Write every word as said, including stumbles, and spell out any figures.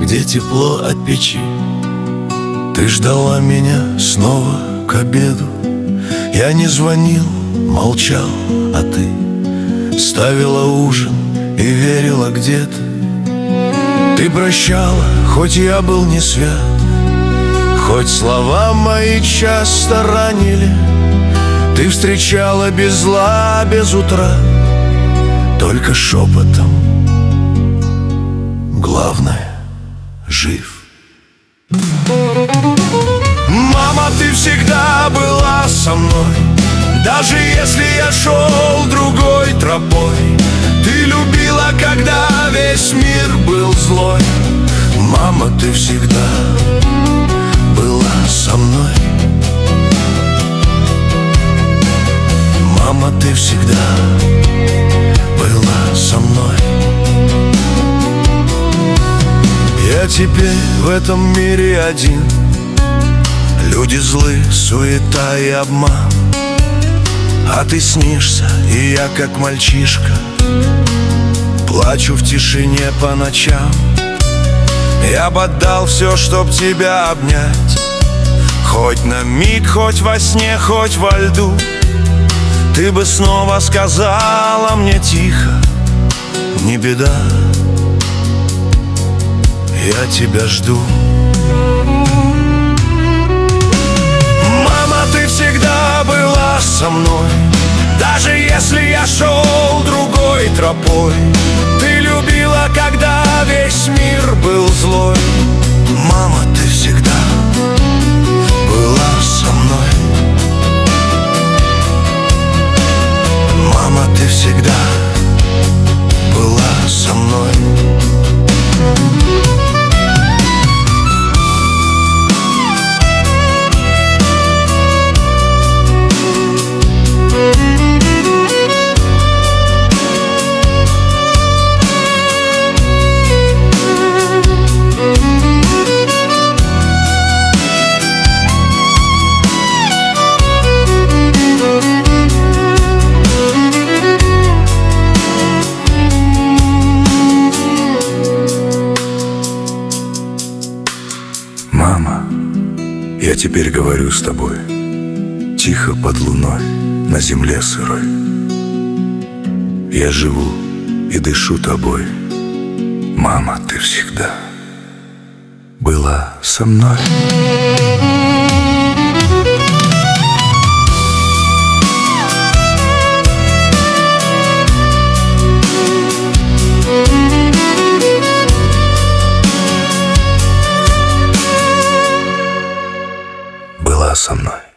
где тепло от печи. Ты ждала меня снова к обеду. Я не звонил, молчал, а ты ставила ужин и верила где-то. Ты прощала, хоть я был не свят, хоть слова мои часто ранили. Ты встречала без зла, без утра, только шепотом. Главное, жив. Мама, ты всегда была со мной, даже если я шел другой тропой. Ты любила, когда весь мир был злой. Мама, ты всегда была со мной. Мама, ты всегда была со мной. Я теперь в этом мире один. Люди злы, суета и обман. А ты снишься, и я как мальчишка плачу в тишине по ночам. Я бы отдал все, чтоб тебя обнять, хоть на миг, хоть во сне, хоть во льду. Ты бы снова сказала мне тихо: не беда, я тебя жду. Мама, ты всегда была со мной, даже если я шел другой тропой. Ты любила, когда весь мир был злой. Мама, ты всегда была со мной. Мама, ты всегда была со мной. Мама, я теперь говорю с тобой тихо под луной на земле сырой. Я живу и дышу тобой. Мама, ты всегда была со мной. Была со мной.